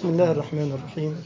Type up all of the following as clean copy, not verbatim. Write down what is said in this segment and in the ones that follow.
بسم الله الرحمن الرحيم.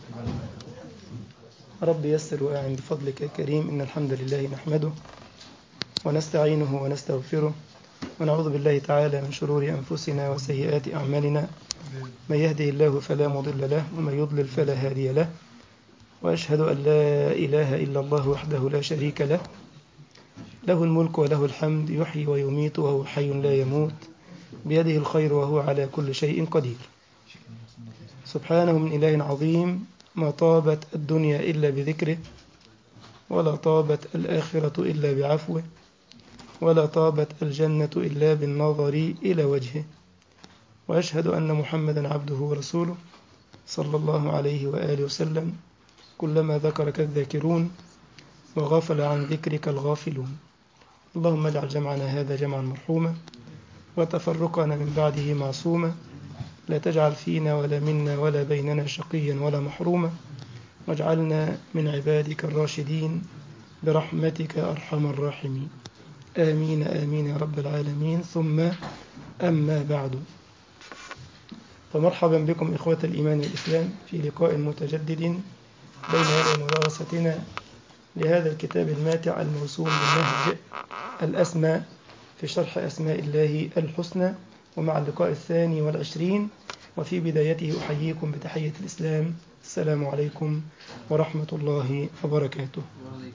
رب يسر وأعن بفضلك يا كريم. إن الحمد لله نحمده ونستعينه ونستغفره ونعوذ بالله تعالى من شرور أنفسنا وسيئات أعمالنا. من يهده الله فلا مضل له ومن يضلل فلا هادي له، وأشهد أن لا إله إلا الله وحده لا شريك له، له الملك وله الحمد، يحيي ويميت وهو حي لا يموت، بيده الخير وهو على كل شيء قدير. سبحانه من إله عظيم، ما طابت الدنيا إلا بذكره، ولا طابت الآخرة إلا بعفوه، ولا طابت الجنة إلا بالنظر إلى وجهه. وأشهد أن محمدا عبده ورسوله صلى الله عليه وآله وسلم. كلما ذكرك الذاكرون وغفل عن ذكرك الغافلون. اللهم اجعل جمعنا هذا جمعا مرحوما، وتفرقنا من بعده معصوما، لا تجعل فينا ولا منا ولا بيننا شقيا ولا محروما، واجعلنا من عبادك الراشدين برحمتك أرحم الراحمين. آمين آمين يا رب العالمين. ثم أما بعد، فمرحبا بكم إخوة الإيمان والإسلام في لقاء متجدد بين يدي مدارستنا لهذا الكتاب الماتع الموسوم بالنهج الأسماء في شرح أسماء الله الحسنى، ومع اللقاء 22. وفي بدايته أحييكم بتحية الإسلام. السلام عليكم ورحمة الله وبركاته.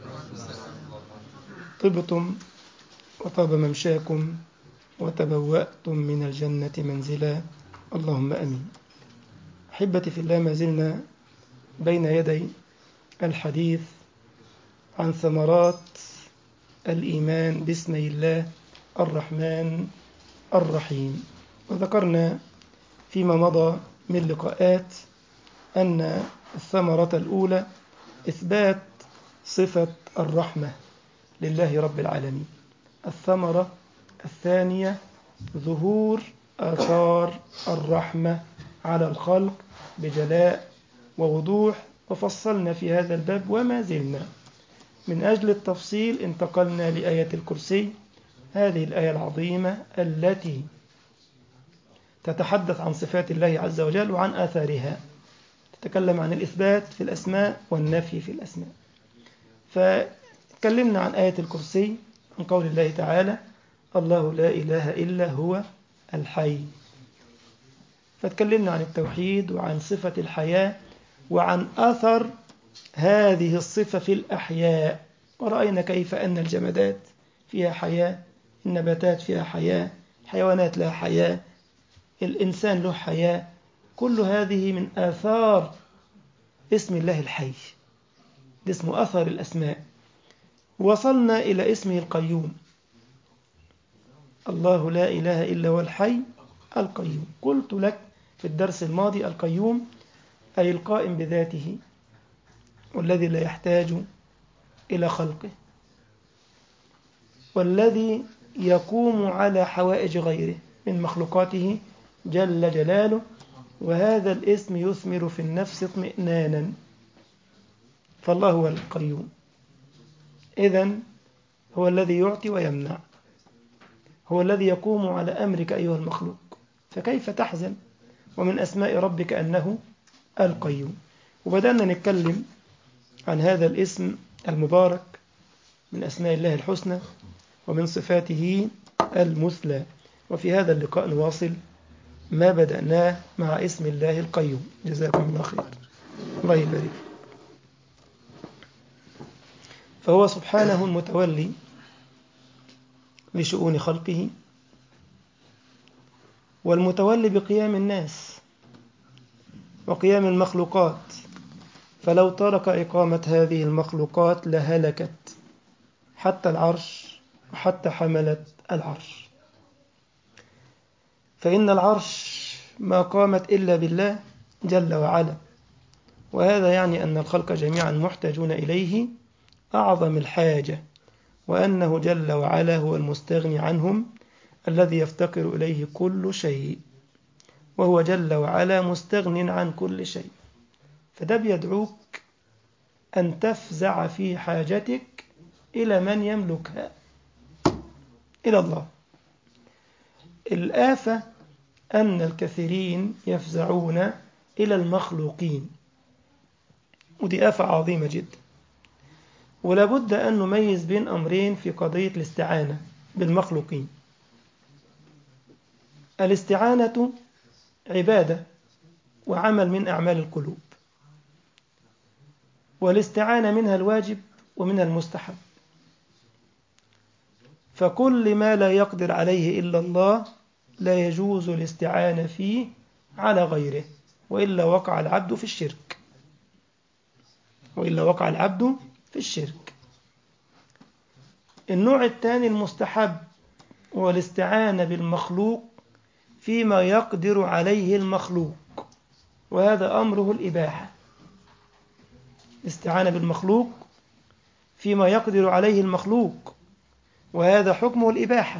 طبتم وطاب ممشاكم وتبوأتم من الجنة منزلا، اللهم أمين. أحبتي في الله، ما زلنا بين يدي الحديث عن ثمرات الإيمان باسم الله الرحمن الرحيم. وذكرنا فيما مضى من لقاءات أن الثمرة الأولى إثبات صفة الرحمة لله رب العالمين. الثمرة الثانية ظهور آثار الرحمة على الخلق بجلاء ووضوح. وفصلنا في هذا الباب وما زلنا من أجل التفصيل. انتقلنا لآية الكرسي، هذه الآية العظيمة التي تتحدث عن صفات الله عز وجل وعن آثارها، تتكلم عن الإثبات في الأسماء والنفي في الأسماء. فتكلمنا عن آية الكرسي، عن قول الله تعالى: الله لا إله إلا هو الحي. فتكلمنا عن التوحيد وعن صفة الحياة وعن أثر هذه الصفة في الأحياء، ورأينا كيف أن الجمادات فيها حياة، النباتات فيها حياة، الحيوانات لها حياة، الإنسان له حياة. كل هذه من آثار اسم الله الحي، ده اسمه أثر الأسماء. وصلنا إلى اسمه القيوم. الله لا إله إلا هو الحي القيوم. قلت لك في الدرس الماضي: القيوم أي القائم بذاته، والذي لا يحتاج إلى خلقه، والذي يقوم على حوائج غيره من مخلوقاته جل جلاله. وهذا الاسم يثمر في النفس اطمئنانا، فالله هو القيوم. إذن هو الذي يعطي ويمنع، هو الذي يقوم على أمرك أيها المخلوق، فكيف تحزن؟ ومن أسماء ربك أنه القيوم. وبدأنا نتكلم عن هذا الاسم المبارك من أسماء الله الحسنى ومن صفاته المثلى. وفي هذا اللقاء نواصل ما بدأناه مع اسم الله القيوم. جزاكم الله خير، الله يبارك. فهو سبحانه المتولي لشؤون خلقه، والمتولي بقيام الناس وقيام المخلوقات، فلو ترك إقامة هذه المخلوقات لهلكت، حتى العرش وحتى حملة العرش. فإن العرش ما قامت إلا بالله جل وعلا، وهذا يعني أن الخلق جميعا محتاجون إليه أعظم الحاجة، وأنه جل وعلا هو المستغني عنهم الذي يفتقر إليه كل شيء، وهو جل وعلا مستغن عن كل شيء. فده بيدعوك أن تفزع في حاجتك إلى من يملكها، إلى الله. الآفة أن الكثيرين يفزعون إلى المخلوقين، ودي آفة عظيمة جدا. ولا بد أن نميز بين أمرين في قضية الاستعانة بالمخلوقين. الاستعانة عبادة وعمل من أعمال القلوب، والاستعانة منها الواجب ومنها المستحب. فكل ما لا يقدر عليه إلا الله لا يجوز الاستعانة فيه على غيره، وإلا وقع العبد في الشرك. وإلا وقع العبد في الشرك. النوع الثاني المستحب هو الاستعانة بالمخلوق فيما يقدر عليه المخلوق، وهذا أمره الإباحة. استعانة بالمخلوق فيما يقدر عليه المخلوق، وهذا حكمه الإباحة.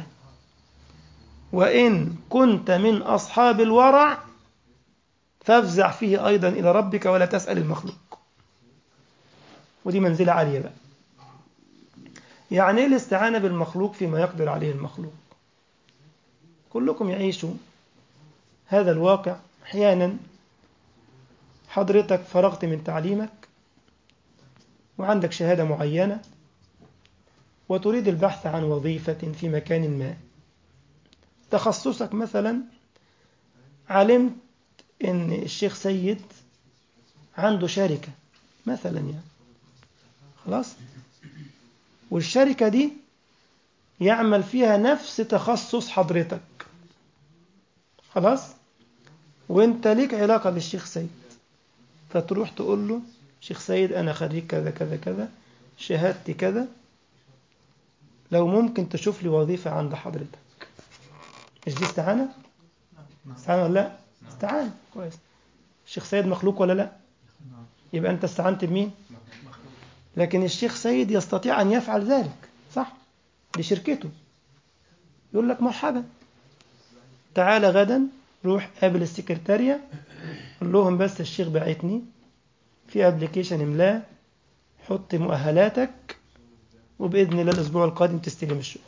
وإن كنت من أصحاب الورع فافزع فيه أيضا إلى ربك ولا تسأل المخلوق. ودي منزلة عالية بقى. يعني إيه الاستعانة بالمخلوق فيما يقدر عليه المخلوق؟ كلكم يعيشوا هذا الواقع. أحيانا حضرتك فرغت من تعليمك وعندك شهادة معينة وتريد البحث عن وظيفة في مكان ما. تخصصك مثلا، علمت إن الشيخ سيد عنده شركة مثلا يعني، خلاص، والشركة دي يعمل فيها نفس تخصص حضرتك، خلاص، وانت ليك علاقة بالشيخ سيد، فتروح تقول له شيخ سيد أنا خريج كذا كذا كذا، شهادتي كذا، لو ممكن تشوف لي وظيفة عند حضرتك. مش دي استعانة؟ استعانة ولا لا؟ استعانة. كويس. الشيخ سيد مخلوق ولا لا؟ يبقى أنت استعنت بمين؟ لكن الشيخ سيد يستطيع أن يفعل ذلك، صح؟ دي شركته. يقول لك مرحبا، تعال غدا روح قابل السكرتارية، قول لهم بس الشيخ بعتني في ابلكيشن املاه، حط مؤهلاتك، وبإذن الله الأسبوع القادم تستلم الشغل.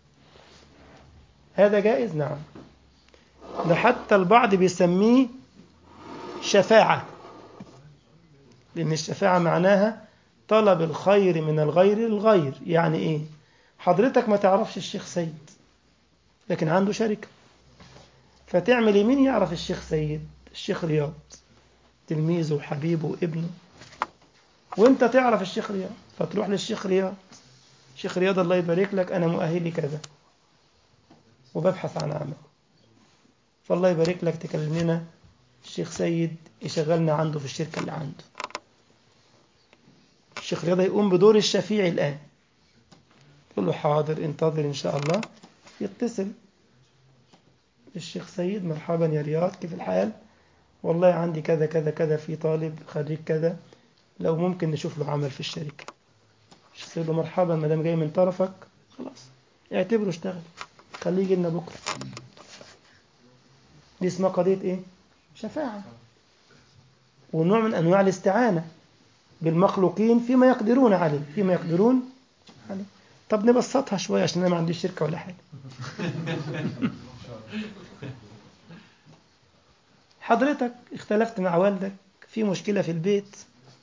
هذا جائز؟ نعم. ده حتى البعض بيسميه شفاعة، لأن الشفاعة معناها طلب الخير من الغير للغير. يعني إيه؟ حضرتك ما تعرفش الشيخ سيد لكن عنده شركة، فتعمل يمين يعرف الشيخ سيد، الشيخ رياض تلميذه وحبيبه وابنه، وانت تعرف الشيخ رياض، فتروح للشيخ رياض، الشيخ رياض الله يبارك لك أنا مؤهلي كذا وببحث عن عمل، فالله يبارك لك تكلم لنا الشيخ سيد يشغلنا عنده في الشركة اللي عنده. الشيخ رياض يقوم بدور الشفيع الآن، يقول له حاضر انتظر إن شاء الله، يتصل الشيخ سيد، مرحبا يا رياض كيف الحال، والله عندي كذا كذا كذا في طالب خريج كذا، لو ممكن نشوف له عمل في الشركة. الشيخ سيد له مرحبا، ما دام جاي من طرفك خلاص اعتبره اشتغل، خليه يجي لنا بكرة. دي اسمها قضية ايه؟ شفاعة، ونوع من أنواع الاستعانة بالمخلوقين فيما يقدرون عليه، فيما يقدرون عليه. طب نبسطها شوية عشان أنا ما عنديش شركة ولا حاجة. حضرتك اختلفت مع والدك في مشكلة في البيت،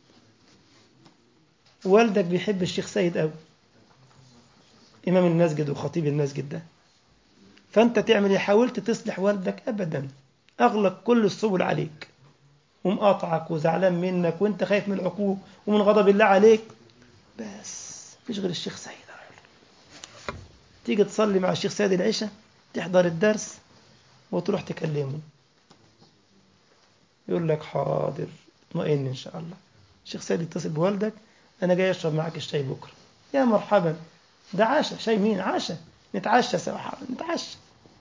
والدك بيحب الشيخ سيد قوي، إمام المسجد وخطيب المسجد ده، فأنت تعمل ايه؟ حاولت تصلح والدك؟ أبدا، أغلق كل السبل عليك ومقاطعك وزعلان منك وانت خايف من العقوق ومن غضب الله عليك، بس مفيش غير الشيخ سيد. تيجي تصلي مع الشيخ سيد العشاء، تحضر الدرس وتروح تكلمه، يقول لك حاضر اطمئن إن شاء الله. الشيخ سيد يتصل بوالدك، أنا جاي أشرب معك الشاي بكرة. يا مرحبا، ده عشاء، شاي مين؟ عشاء، نتعشى سوا، نتعشى.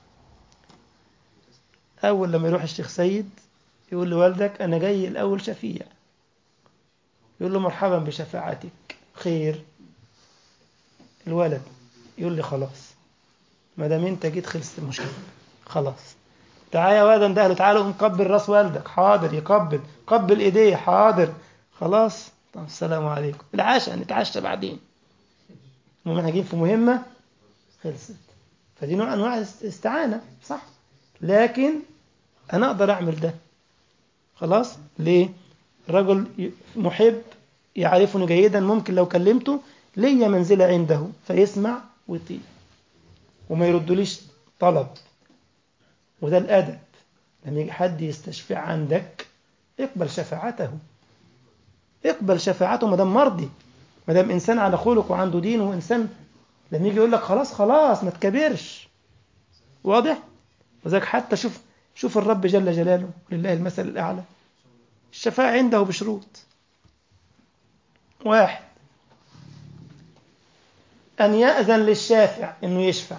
أول لما يروح الشيخ سيد يقول لوالدك أنا جاي الأول شفيع، يقول له مرحبا بشفاعتك، خير. الولد يقول لي خلاص ما دام انت جيت خلصت المشكله، خلاص تعالى يا ولد اندهله، تعالى نقبل راس والدك، حاضر، يقبل، قبل ايديه، حاضر، خلاص، طب السلام عليكم، العشاء نتعشى بعدين، ومحتاجين في مهمه، خلصت. فدي نوع انواع الاستعانه، صح، لكن انا اقدر اعمل ده خلاص. ليه؟ رجل محب يعرفني جيدا، ممكن لو كلمته ليا منزلة عنده فيسمع ويطيع وما يردليش طلب. وده الأدب. لما يجي حد يستشفع عندك اقبل شفاعته، اقبل شفاعته ما دام مرضي، ما دام إنسان على خلق وعنده دين وإنسان. لما يجي يقول لك خلاص خلاص ما تكبرش. واضح؟ وذلك حتى شوف الرب جل جلاله لله المثل الأعلى، الشفاعة عنده بشروط. 1 أن يأذن للشافع إنه يشفع.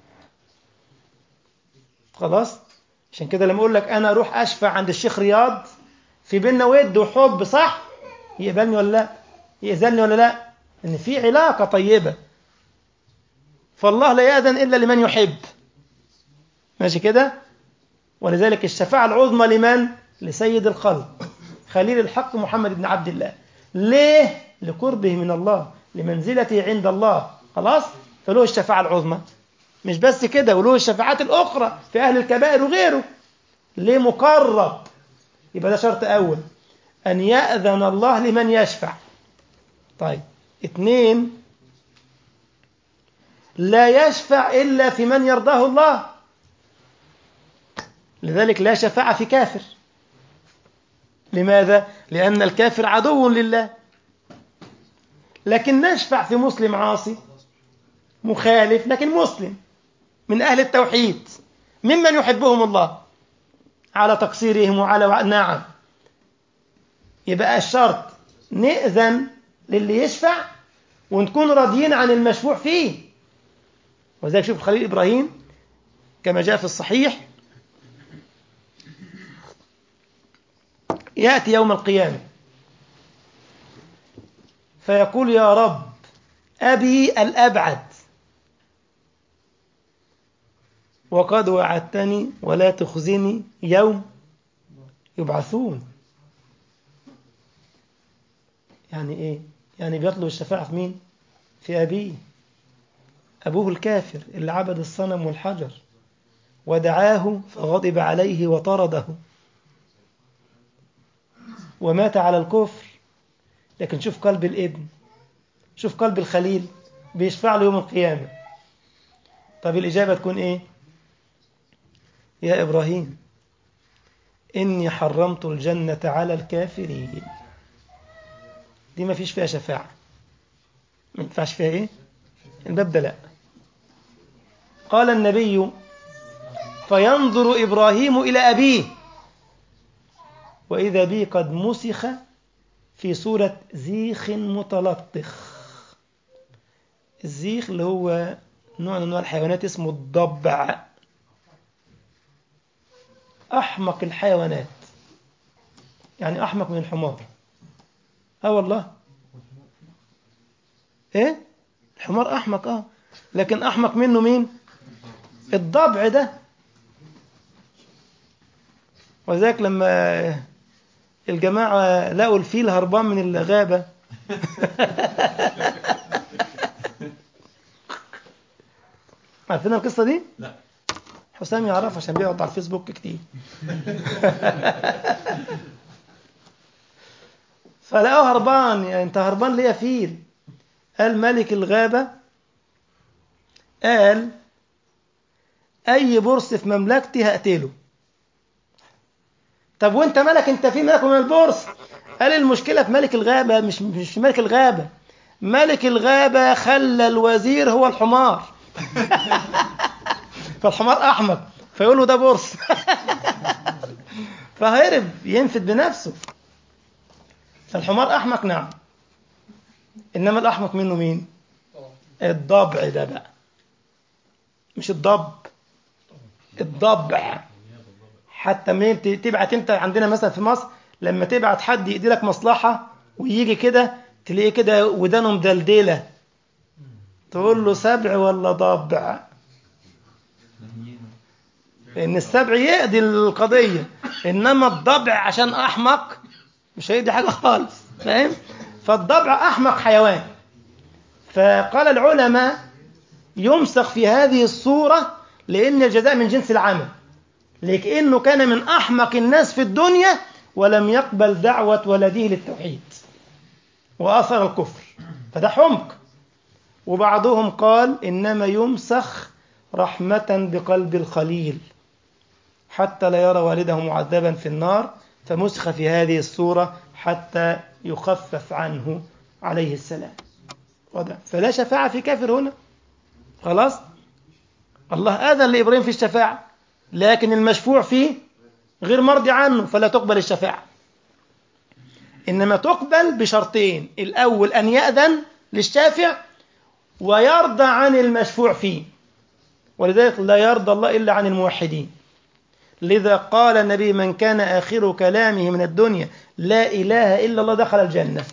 خلاص. عشان كده لما أقول لك أنا أروح أشفع عند الشيخ رياض، في بيننا ود وحب، صح؟ يقبلني ولا لا؟ يأذنني ولا لا؟ إن في علاقة طيبة. فالله لا يأذن إلا لمن يحب. ماشي كده؟ ولذلك الشفاعة العظمى لمن؟ لسيد الخلق خليل الحق محمد بن عبد الله. ليه؟ لقربه من الله، لمنزلته عند الله. خلاص. فله الشفاعة العظمى. مش بس كده، وله الشفاعات الأخرى في أهل الكبائر وغيره. ليه؟ مقرب. يبقى ده شرط أول، أن يأذن الله لمن يشفع. طيب 2 لا يشفع إلا في من يرضاه الله. لذلك لا شفاعة في كافر. لماذا؟ لأن الكافر عدو لله. لكن نشفع في مسلم عاصي مخالف لكن مسلم من أهل التوحيد ممن يحبهم الله على تقصيرهم وعلى نعم. يبقى الشرط نأذن للي يشفع ونكون راضيين عن المشفوع فيه. وذلك شوف الخليل إبراهيم كما جاء في الصحيح يأتي يوم القيامة فيقول يا رب أبي الأبعد وقد وعدتني ولا تخزني يوم يبعثون. يعني إيه؟ يعني بيطلب الشفاعة في مين؟ في أبيه. أبوه الكافر اللي عبد الصنم والحجر ودعاه فغضب عليه وطرده ومات على الكفر. لكن شوف قلب الابن، شوف قلب الخليل بيشفع له يوم القيامة. طب الإجابة تكون إيه؟ يا إبراهيم إني حرمت الجنة على الكافرين. دي ما فيش فيها شفاعة، ما ينفعش فيها إيه؟ الباب ده لا. قال النبي فينظر إبراهيم إلى أبيه وإذا بي قد مسخ في صورة زيخ متلطخ. الزيخ اللي هو نوع من أنواع الحيوانات اسمه الضبع، أحمق الحيوانات، يعني أحمق من الحمار. والله إيه؟ الحمار أحمق لكن أحمق منه مين؟ الضبع ده. وذلك لما الجماعة لقوا الفيل هربان من الغابة عارفين القصة دي؟ لا. حسام يعرف عشان بيقعد على الفيسبوك كتير فلقوه هربان. يعني انت هربان ليه يا فيل؟ قال ملك الغابة قال أي برص في مملكتي هقتله. طب وانت ملك، انت في ملك من البرص؟ قال المشكلة في ملك الغابة، مش في ملك الغابة. ملك الغابة خلى الوزير هو الحمار فالحمار أحمق فيقول له ده برص فهرب ينفد بنفسه. فالحمار أحمق نعم، إنما الأحمق منه مين؟ الضبع ده بقى، مش الضب، الضبع. حتى مين تبعت انت عندنا مثلا في مصر لما تبعت حد يدي لك مصلحة ويجي كده تلاقيه كده ودانه مدلدلة، تقول له سبع ولا ضبع؟ لأن السبع يقضي القضية، إنما الضبع عشان أحمق مش هيدي حاجة خالص. فاهم؟ فالضبع أحمق حيوان. فقال العلماء يمسخ في هذه الصورة لأن الجزاء من جنس العمل، لكنه كان من أحمق الناس في الدنيا ولم يقبل دعوة ولده للتوحيد وأثر الكفر، فده حمق. وبعضهم قال إنما يمسخ رحمة بقلب الخليل حتى لا يرى والده معذبا في النار، فمسخ في هذه الصورة حتى يخفف عنه عليه السلام. فلا شفاعة في كافر هنا، خلاص. الله آذن لإبراهيم في الشفاعة، لكن المشفوع فيه غير مرضي عنه، فلا تقبل الشفاعة. إنما تقبل بشرطين: الأول أن يأذن للشافع ويرضى عن المشفوع فيه، ولذلك لا يرضى الله إلا عن الموحدين. لذا قال النبي: من كان آخر كلامه من الدنيا لا إله إلا الله دخل الجنة.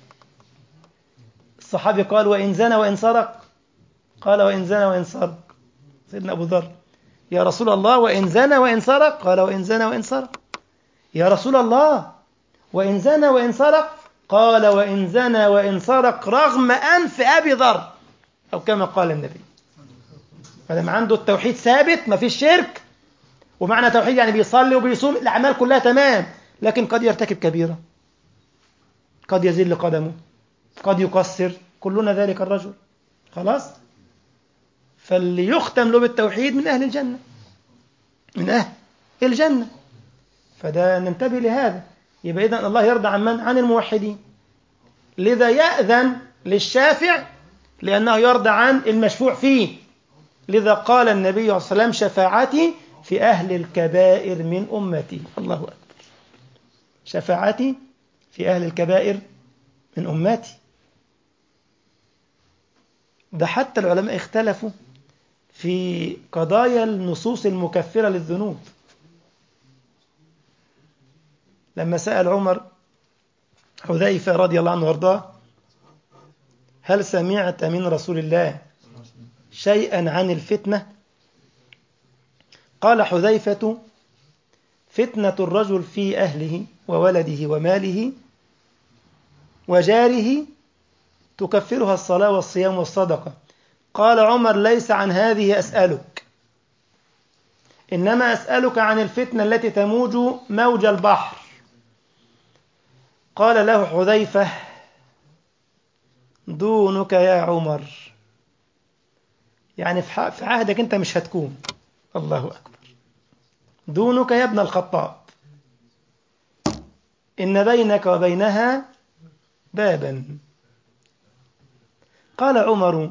الصحابي قال: وإن زنى وإن سرق؟ قال: وإن زنى وإن سرق. سيدنا أبو ذر: يا رسول الله وإن زنى وإن سرق؟ قال: وإن زنى وإن سرق. يا رسول الله وإن زنى وإن سرق؟ قال: وإن زنى وإن سرق رغم أنف أبي ذر، أو كما قال النبي. فلما عنده التوحيد ثابت، ما فيش شرك. ومعنى توحيد يعني بيصلي وبيصوم، الأعمال كلها تمام، لكن قد يرتكب كبيرة، قد يزل قدمه، قد يقصر، كلنا ذلك الرجل، خلاص. فاللي يختم له بالتوحيد من أهل الجنة، من أهل الجنة. فده ننتبه لهذا. يبقى إذن الله يرضى عن من؟ عن الموحدين. لذا يأذن للشافع لأنه يرضى عن المشفوع فيه. لذا قال النبي صلى الله عليه وسلم: شفاعتي في أهل الكبائر من أمتي. الله أكبر. شفاعتي في أهل الكبائر من أمتي. ده حتى العلماء اختلفوا في قضايا النصوص المكفرة للذنوب. لما سأل عمر حذيفة رضي الله عنه وارضاه: هل سمعت من رسول الله شيئا عن الفتنة؟ قال حذيفة: فتنة الرجل في أهله وولده وماله وجاره تكفرها الصلاة والصيام والصدقة. قال عمر: ليس عن هذه أسألك، إنما أسألك عن الفتنة التي تموج موج البحر. قال له حذيفة: دونك يا عمر، يعني في عهدك أنت مش هتكون. الله أكبر. دونك يا ابن الخطاب، إن بينك وبينها بابا. قال عمر: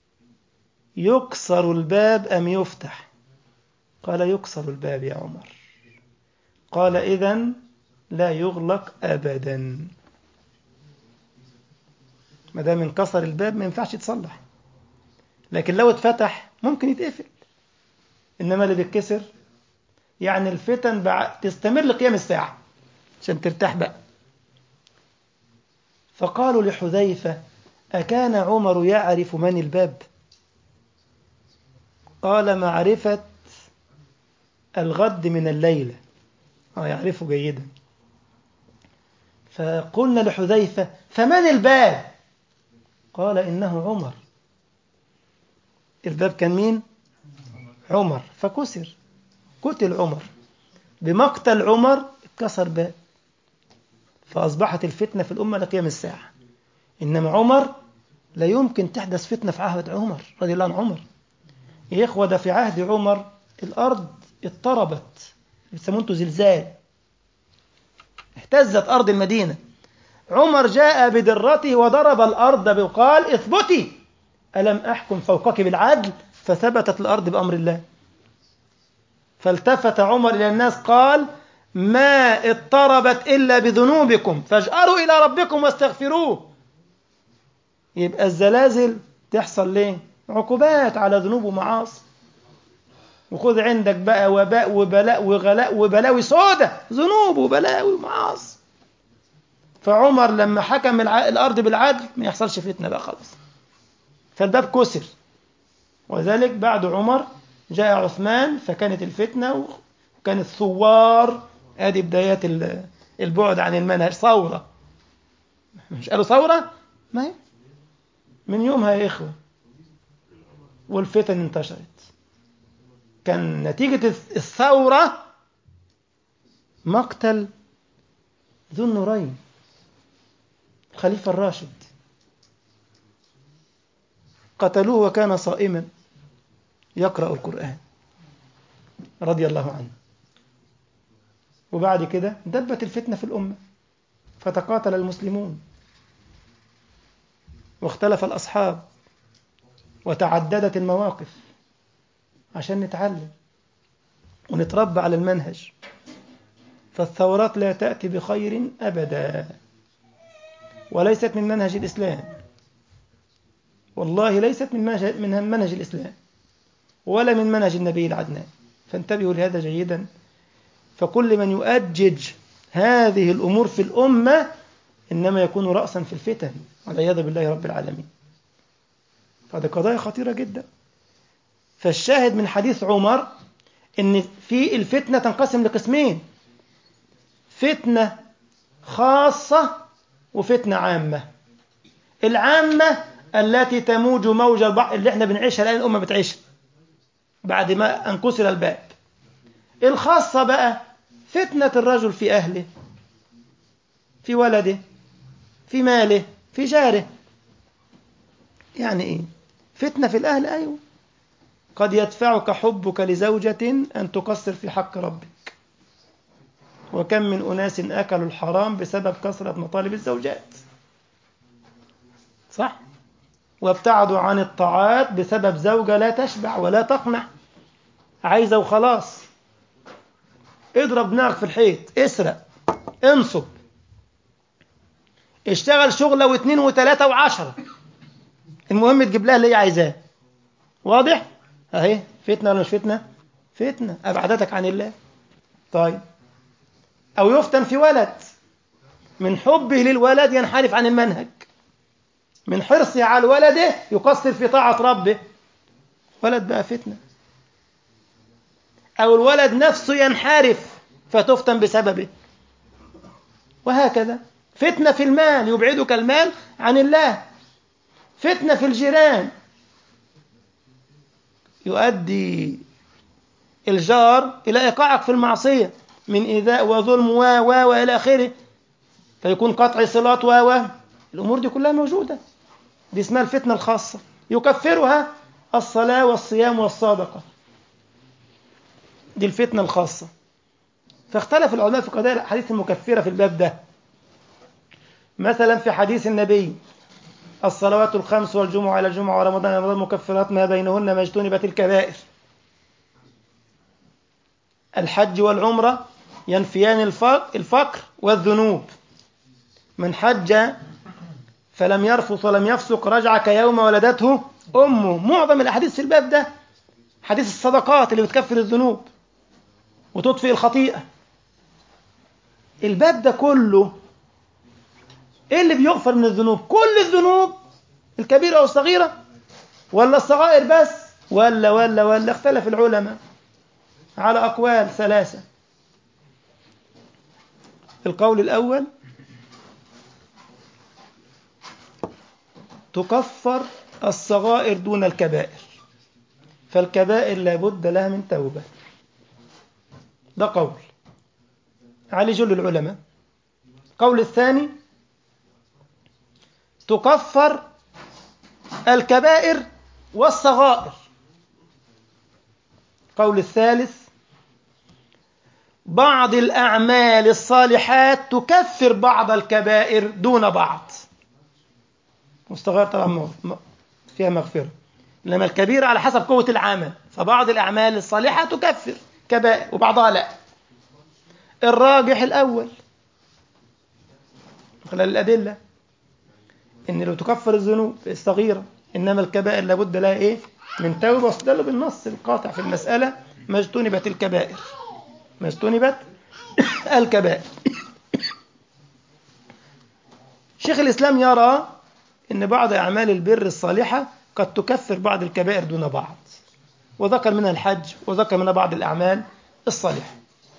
يكسر الباب أم يفتح؟ قال: يكسر الباب يا عمر. قال: إذن لا يغلق أبدا. ما دام انكسر الباب ما ينفعش يتصلح، لكن لو اتفتح ممكن يتقفل. إنما اللي بيتكسر يعني الفتن تستمر لقيام الساعة عشان ترتاح بقى. فقالوا لحذيفة: أكان عمر يعرف من الباب؟ قال: معرفة الغد من الليلة، يعرفه جيدا. فقلنا لحذيفة: فمن الباب؟ قال: إنه عمر. الباب كان مين؟ عمر. فكسر، قتل عمر. بمقتل عمر اتكسر باب، فأصبحت الفتنة في الأمة لقيام الساعة. إنما عمر لا يمكن تحدث فتنة في عهد عمر رضي الله عن عمر. يا إخوة، ده في عهد عمر الأرض اضطربت، يسمونه زلزال، اهتزت أرض المدينة. عمر جاء بدرته وضرب الأرض وقال: اثبتي، ألم أحكم فوقك بالعدل؟ فثبتت الأرض بأمر الله. فالتفت عمر إلى الناس قال: ما اضطربت إلا بذنوبكم، فاجأروا إلى ربكم واستغفروه. يبقى الزلازل تحصل ليه؟ عقوبات على ذنوب ومعاصي. وخذ عندك بقى وباء وبلاء وغلاء وبلاوي سودة، ذنوب وبلاوي ومعاصي. فعمر لما حكم الأرض بالعدل ما يحصلش فتنة بقى خلاص، فالباب كسر. وذلك بعد عمر جاء عثمان، فكانت الفتنة وكانت ثوار. ادي بدايات البعد عن المنهج، ثورة. مش قالوا ثورة؟ ما هي من يومها يا إخوة والفتن انتشرت. كان نتيجة الثورة مقتل ذو النورين الخليفة الراشد، قتلوه وكان صائما يقرأ القرآن رضي الله عنه. وبعد كده دبت الفتنة في الأمة، فتقاتل المسلمون واختلف الأصحاب وتعددت المواقف عشان نتعلم ونتربى على المنهج. فالثورات لا تأتي بخير أبدا، وليست من منهج الإسلام، والله ليست من منهج الإسلام ولا من منهج النبي العدنان. فانتبهوا لهذا جيدا. فكل من يؤجج هذه الأمور في الأمة إنما يكون رأسا في الفتن والعياذ بالله رب العالمين. هذه قضايا خطيرة جدا. فالشاهد من حديث عمر إن في الفتنة تنقسم لقسمين: فتنة خاصة وفتنة عامة. العامة التي تموج موج البحر اللي احنا بنعيشها الآن، الأمة بتعيشها بعد ما انكسر الباب. الخاصة بقى فتنة الرجل في أهله، في ولده، في ماله، في جاره. يعني إيه فتنة في الأهل؟ أيوه، قد يدفعك حبك لزوجة أن تقصر في حق ربك، وكم من أناس أكلوا الحرام بسبب كثرة مطالب الزوجات، صح؟ وابتعدوا عن الطاعات بسبب زوجة لا تشبع ولا تقنع، عايزة وخلاص. اضرب دماغك في الحيط، اسرق، انصب، اشتغل شغلة واثنين وثلاثة وعشرة، المهم تجيب لها اللي هي عايزاه. واضح؟ اهي فتنة ولا مش فتنة؟ فتنة أبعدتك عن الله. طيب، أو يفتن في ولد، من حبه للولد ينحرف عن المنهج، من حرصه على ولده يقصر في طاعة ربه، ولد بقى فتنة. أو الولد نفسه ينحرف فتفتن بسببه، وهكذا. فتنة في المال، يبعدك المال عن الله. فتنة في الجيران، يؤدي الجار إلى إيقاعك في المعصية من إيذاء وظلم وإلى آخره، فيكون قطع صلات الأمور دي كلها موجودة. دي اسمها الفتنة الخاصة، يكفرها الصلاة والصيام والصدقة. دي الفتنة الخاصة. فاختلف العلماء في قضايا الحديث المكفرة في الباب ده. مثلا في حديث النبي: الصلوات الخمس والجمعة إلى الجمعة ورمضان إلى رمضان مكفرات ما بينهن ما اجتنبت الكبائر. الحج والعمرة ينفيان الفقر والذنوب. من حج فلم يرفث ولم يفسق رجع كيوم ولدته أمه. معظم الأحاديث في الباب ده حديث الصدقات اللي بتكفر الذنوب وتطفئ الخطيئة. الباب ده كله إيه اللي بيغفر من الذنوب؟ كل الذنوب الكبيرة والصغيرة، ولا الصغائر بس، ولا اختلف العلماء على أقوال ثلاثة. القول الأول: تكفر الصغائر دون الكبائر، فالكبائر لابد لها من توبة. ده قول عليه جل العلماء. القول الثاني: تكفر الكبائر والصغائر. القول الثالث: بعض الأعمال الصالحات تكفر بعض الكبائر دون بعض. والصغائر طبعا فيها مغفرة، لما الكبير على حسب قوة العمل، فبعض الأعمال الصالحة تكفر كبائر وبعضها لا. الراجح الأول خلال الأدلة إن لو تكفر الذنوب الصغيرة، إنما الكبائر لابد لها إيه؟ من توبة. واستدلوا بالنص القاطع في المسألة: ما اجتنبت الكبائر، ما اجتنبت الكبائر. شيخ الإسلام يرى إن بعض أعمال البر الصالحة قد تكفر بعض الكبائر دون بعض، وذكر منها الحج، وذكر منها بعض الأعمال الصالحة.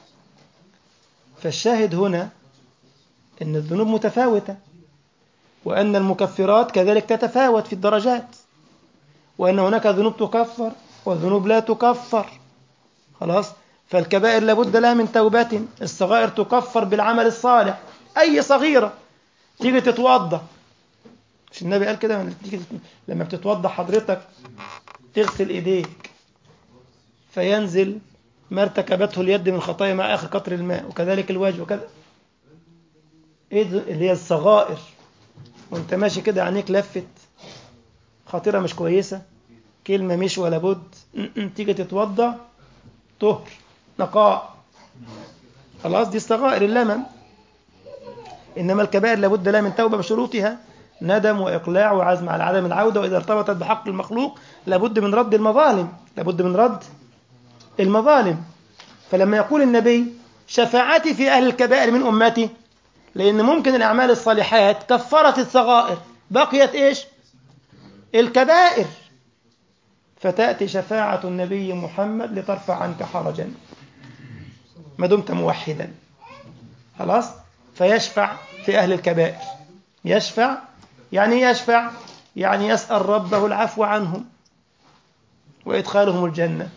فالشاهد هنا إن الذنوب متفاوتة، وأن المكفرات كذلك تتفاوت في الدرجات، وأن هناك ذنوب تكفر وذنوب لا تكفر. خلاص؟ فالكبائر لابد لها من توبة، الصغائر تكفر بالعمل الصالح. أي صغيرة. تيجي تتوضى، مش النبي قال كده؟ لما بتتوضى حضرتك تغسل إيديك فينزل ما ارتكبته اليد من خطايا مع آخر قطر الماء، وكذلك الوجه وكذا. إيه اللي هي الصغائر. وانت ماشي كده عينيك لفت، خطيرة مش كويسة، كلمة مش ولا بد، تيجي تتوضى طهر نقاء، خلاص دي الصغائر اللمم. إنما الكبائر لابد لها من توبة بشروطها، ندم وإقلاع وعزم على عدم العودة، وإذا ارتبطت بحق المخلوق لابد من رد المظالم، لابد من رد المظالم. فلما يقول النبي شفاعتي في أهل الكبائر من أمتي، لأن ممكن الأعمال الصالحات كفرت الصغائر، بقيت إيش؟ الكبائر، فتأتي شفاعة النبي محمد لترفع عنك حرجا ما دمت موحدا، خلاص. فيشفع في أهل الكبائر. يشفع يعني يشفع يعني يسأل ربه العفو عنهم وإدخالهم الجنة.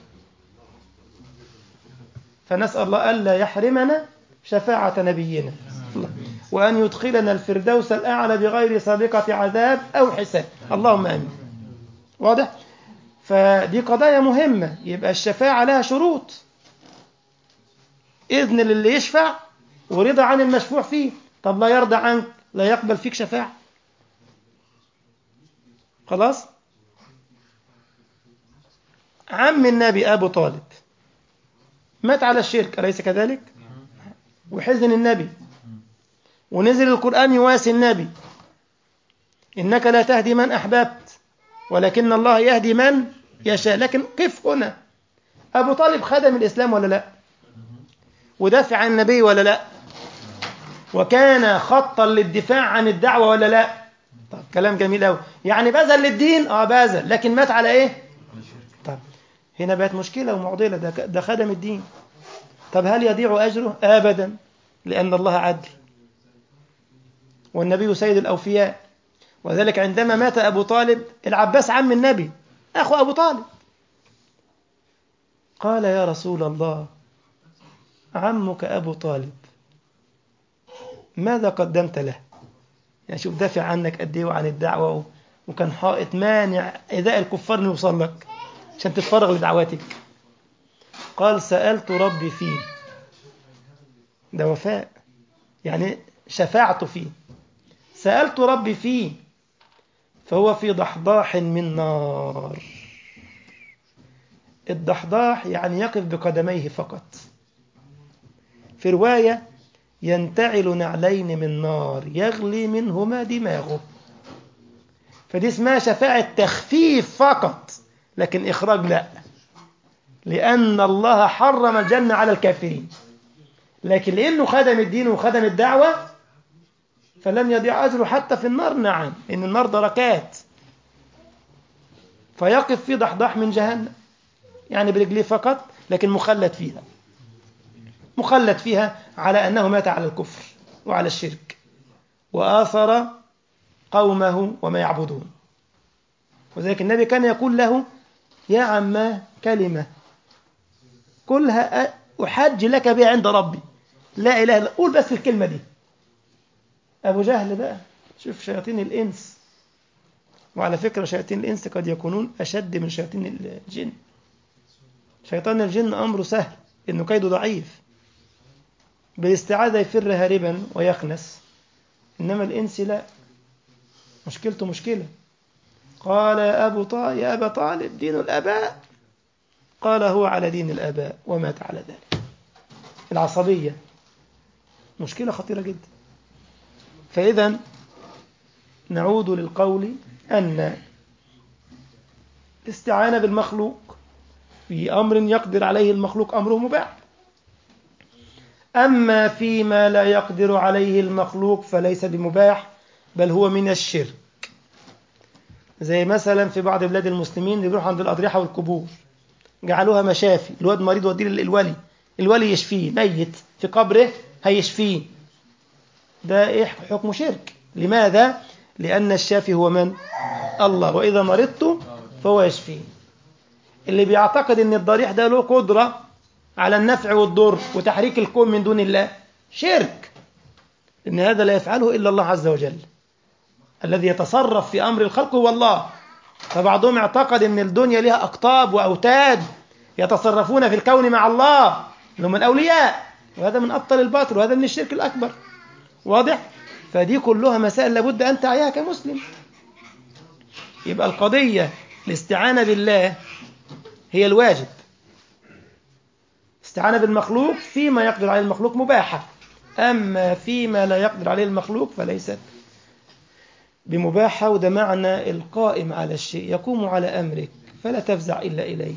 فنسأل الله ألا يحرمنا شفاعة نبينا، وأن يدخلنا الفردوس الأعلى بغير سابقة عذاب أو حساب، اللهم آمين. واضح؟ فدي قضايا مهمة. يبقى الشفاعة لها شروط، إذن للي يشفع ورضا عن المشفوع فيه. طب لا يرضى عنك، لا يقبل فيك شفاعة، خلاص. عم النبي أبو طالب مات على الشرك، أليس كذلك؟ وحزن النبي، ونزل القرآن يواسي النبي: إنك لا تهدي من أحببت ولكن الله يهدي من يشاء. لكن قف هنا، أبو طالب خدم الإسلام ولا لا؟ ودافع عن النبي ولا لا؟ وكان خطا للدفاع عن الدعوة ولا لا؟ طب كلام جميل أوي. يعني بذل للدين، بذل، لكن مات على إيه؟ طب هنا بقت مشكلة ومعضلة. ده خدم الدين. طب هل يضيع أجره؟ أبدا، لأن الله عدل والنبي سيد الأوفياء. وذلك عندما مات أبو طالب، العباس عم النبي أخو أبو طالب قال: يا رسول الله، عمك أبو طالب ماذا قدمت له؟ يعني شوف دافع عنك قد ايه وعن الدعوة، وكان حائط مانع إيذاء الكفار إنه يوصل لك عشان تتفرغ لدعوتك. قال: سألت ربي فيه. ده وفاء، يعني شفاعت فيه. سألت ربي فيه فهو في ضحضاح من نار. الضحضاح يعني يقف بقدميه فقط. في رواية: ينتعل نعلين من نار يغلي منهما دماغه. فدي اسمها شفاعة تخفيف فقط، لكن إخراج لا، لأن الله حرم الجنة على الكافرين. لكن لأنه خدم الدين وخدم الدعوة فلم يضيع أجره حتى في النار. نعم، إن النار دركات، فيقف في ضحضاح من جهنم، يعني برجليه فقط، لكن مخلد فيها، مخلد فيها على أنه مات على الكفر وعلى الشرك وآثر قومه وما يعبدون. وذلك النبي كان يقول له: يا عماه كلمة قلها أحج لك بها عند ربي، لا إله إلا، قول بس الكلمة دي. أبو جهل بقى، شوف شياطين الإنس. وعلى فكرة شياطين الإنس قد يكونون أشد من شياطين الجن. شيطان الجن أمره سهل، إنه كيده ضعيف، بالاستعاذة يفر هاربا ويخنس. إنما الإنس لا، مشكلته مشكلة. قال: يا أبا طالب دين الآباء. قال: هو على دين الآباء ومات على ذلك. العصبية مشكلة خطيرة جدا. فإذا نعود للقول أن الاستعانة بالمخلوق في أمر يقدر عليه المخلوق أمره مباح، أما فيما لا يقدر عليه المخلوق فليس بمباح، بل هو من الشرك. زي مثلا في بعض بلاد المسلمين اللي بيروحوا عند الأضرحة والقبور جعلوها مشافي. الواد مريض وديه للولي، الولي يشفيه، ميت في قبره هيشفيه. ده إيه حكم شرك؟ لماذا؟ لأن الشافي هو من؟ الله، وإذا مرضت فهو يشفيه. اللي بيعتقد أن الضريح ده له قدرة على النفع والضر وتحريك الكون من دون الله، شرك. إن هذا لا يفعله إلا الله عز وجل. الذي يتصرف في أمر الخلق هو الله. فبعضهم اعتقد أن الدنيا لها أقطاب وأوتاد يتصرفون في الكون مع الله، هم الأولياء، وهذا من أبطل الباطل، وهذا من الشرك الأكبر. واضح؟ فدي كلها مسائل لابد أن تعيها كمسلم. يبقى القضية الاستعانة بالله هي الواجب. استعانة بالمخلوق فيما يقدر عليه المخلوق مباحة، أما فيما لا يقدر عليه المخلوق فليست بمباحة. وده معنى القائم على الشيء يقوم على أمرك فلا تفزع إلا إليه.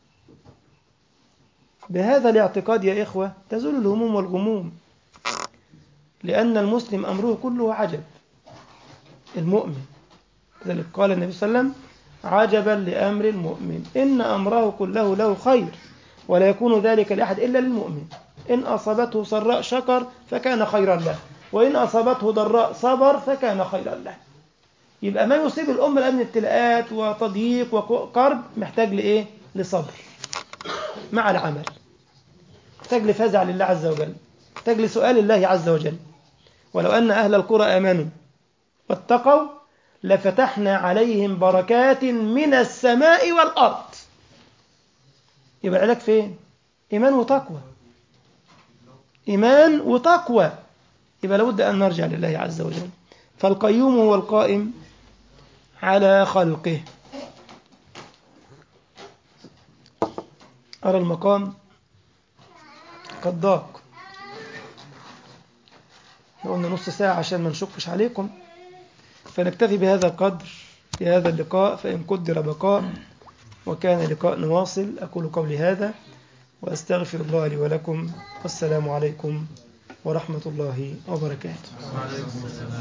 بهذا الاعتقاد يا إخوة تزول الهموم والغموم، لأن المسلم أمره كله عجب. المؤمن لذلك قال النبي صلى الله عليه وسلم: عجبا لأمر المؤمن إن أمره كله له خير ولا يكون ذلك لأحد إلا للمؤمن. إن أصابته سراء شكر فكان خيرا له، وإن أصابته ضراء صبر فكان خيرا له. يبقى ما يصيب الأمة من ابتلاءات وتضييق وكرب محتاج لإيه؟ لصبر مع العمل، محتاج لفزع لله عز وجل، محتاج لسؤال الله عز وجل. ولو أن أهل القرى آمنوا واتقوا لفتحنا عليهم بركات من السماء والأرض. يبقى العلاج فين؟ إيمان وتقوى، إيمان وتقوى. يبقى لابد أن نرجع لله عز وجل. فالقيوم هو القائم على خلقه. أرى المقام قد ضاق، قلنا نص ساعة عشان ما نشقش عليكم، فنكتفي بهذا القدر في هذا اللقاء، فإن قدر بقاء وكان لقاء نواصل. أقول قولي هذا وأستغفر الله لي ولكم، والسلام عليكم ورحمة الله وبركاته.